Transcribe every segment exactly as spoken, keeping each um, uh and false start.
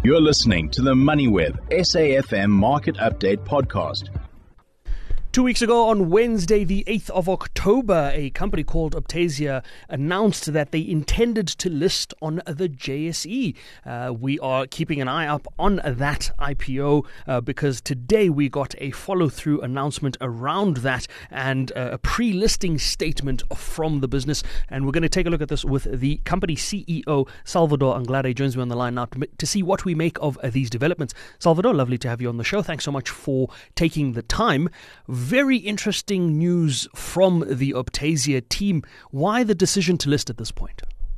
You're listening to the MoneyWeb S A F M Market Update Podcast. Two weeks ago, on Wednesday, the eighth of October, a company called Optasia announced that they intended to list on the J S E. Uh, we are keeping an eye up on that I P O uh, because today we got a follow-through announcement around that and uh, a pre-listing statement from the business. And we're going to take a look at this with the company C E O, Salvador Anglade, joins me on the line now to, to see what we make of uh, these developments. Salvador, lovely to have you on the show. Thanks so much for taking the time. Very interesting news from the Optasia team. Why the decision to list at this point?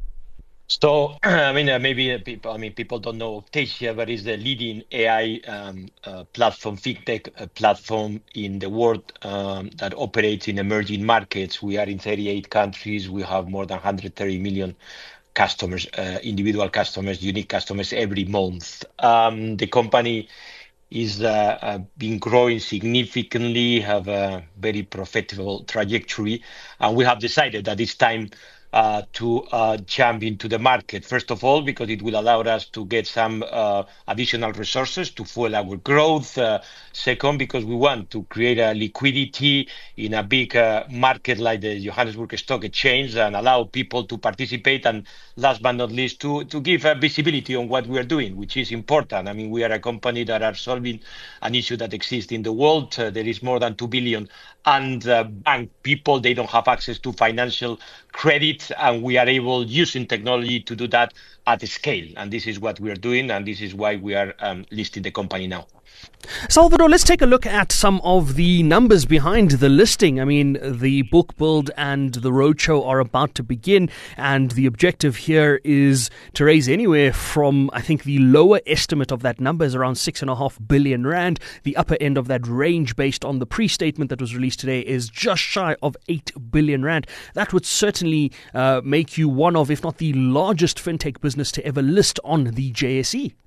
So, I mean, uh, maybe uh, people, I mean, people don't know Optasia, but it's the leading A I um, uh, platform, fintech uh, platform in the world um, that operates in emerging markets. We are in thirty-eight countries. We have more than one hundred thirty million customers, uh, individual customers, unique customers every month. Um, the company is uh, uh, been growing significantly, have a very profitable trajectory, and we have decided that it's time uh, to uh, jump into the market. First of all, because it will allow us to get some uh, additional resources to fuel our growth. Uh, second, because we want to create a liquidity in a big uh, market like the Johannesburg Stock Exchange and allow people to participate. And last but not least, to, to give uh, visibility on what we are doing, which is important. I mean, we are a company that are solving an issue that exists in the world. Uh, there is more than two billion unbanked people. They don't have access to financial credit, and we are able, using technology, to do that at scale. And this is what we are doing, and this is why we are um, listing the company now. Salvador, let's take a look at some of the numbers behind the listing. I mean, the book build and the roadshow are about to begin, and the objective here is to raise anywhere from, I think the lower estimate of that number is around six and a half billion rand. The upper end of that range, based on the pre-statement that was released today, is just shy of eight billion rand. That would certainly uh, make you one of, if not the largest fintech business to ever list on the J S E.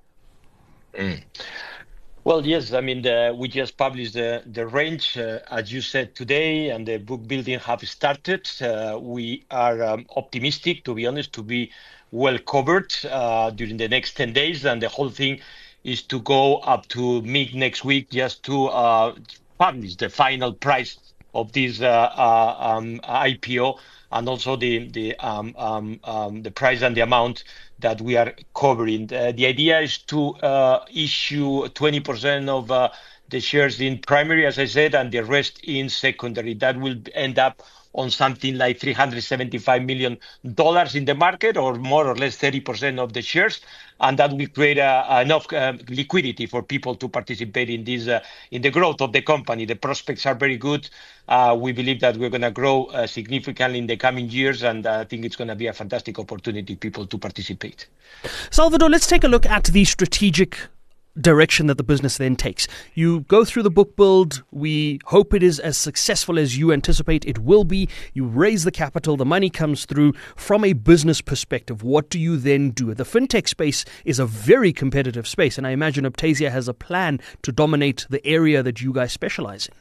Mm. Well, yes, I mean, the, we just published the, the range, uh, as you said today, and the book building have started. Uh, we are um, optimistic, to be honest, to be well covered uh, during the next ten days. And the whole thing is to go up to mid next week just to uh, publish the final price of this uh, uh, um, I P O, and also the the um, um, um, the price and the amount that we are covering. Uh, the idea is to uh, issue twenty percent of uh, the shares in primary, as I said, and the rest in secondary. That will end up on something like three hundred seventy-five million dollars in the market, or more or less thirty percent of the shares. And that will create uh, enough uh, liquidity for people to participate in this, uh, in the growth of the company. The prospects are very good. Uh, we believe that we're going to grow uh, significantly in the coming years, and uh, I think it's going to be a fantastic opportunity for people to participate. Salvador, let's take a look at the strategic direction that the business then takes. You go through the book build. We hope it is as successful as you anticipate it will be. You raise the capital, the money comes through. From a business perspective, what do you then do? The fintech space is a very competitive space, and I imagine Optasia has a plan to dominate the area that you guys specialize in.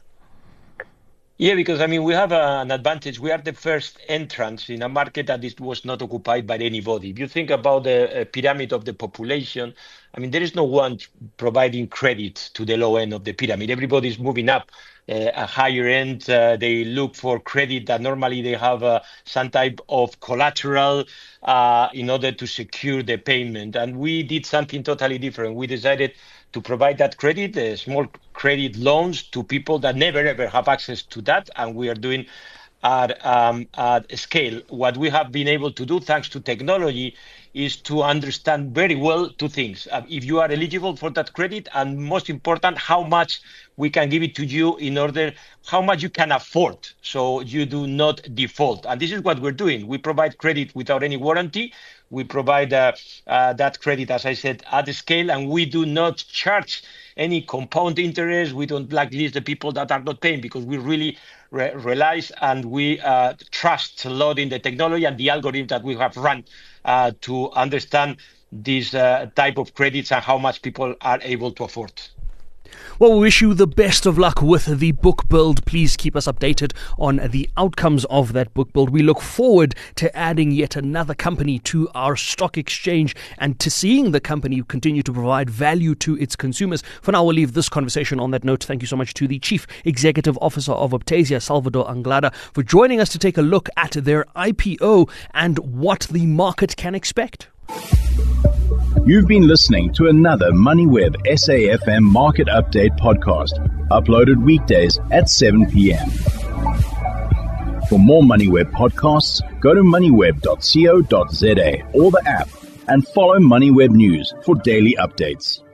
Yeah, because, I mean, we have uh, an advantage. We are the first entrants in a market that is, was not occupied by anybody. If you think about the uh, pyramid of the population, I mean, there is no one providing credit to the low end of the pyramid. Everybody is moving up uh, a higher end. Uh, they look for credit that normally they have uh, some type of collateral uh, in order to secure the payment. And we did something totally different. We decided to provide that credit, uh, small credit loans to people that never ever have access to that, and we are doing at, um, at scale. What we have been able to do, thanks to technology, is to understand very well two things. Uh, if you are eligible for that credit, and most important, how much we can give it to you in order, how much you can afford, so you do not default. And this is what we're doing. We provide credit without any warranty. We provide uh, uh, that credit, as I said, at scale, and we do not charge any compound interest. We don't blacklist the people that are not paying, because we really re- realize and we uh, trust a lot in the technology and the algorithm that we have run uh, to understand these uh, type of credits and how much people are able to afford. Well, we wish you the best of luck with the book build. Please keep us updated on the outcomes of that book build. We look forward to adding yet another company to our stock exchange and to seeing the company continue to provide value to its consumers. For now, we'll leave this conversation on that note. Thank you so much to the Chief Executive Officer of Optasia, Salvador Anglada, for joining us to take a look at their I P O and what the market can expect. You've been listening to another MoneyWeb S A F M Market Update podcast, uploaded weekdays at seven p.m. For more MoneyWeb podcasts, go to moneyweb dot co dot za or the app and follow MoneyWeb News for daily updates.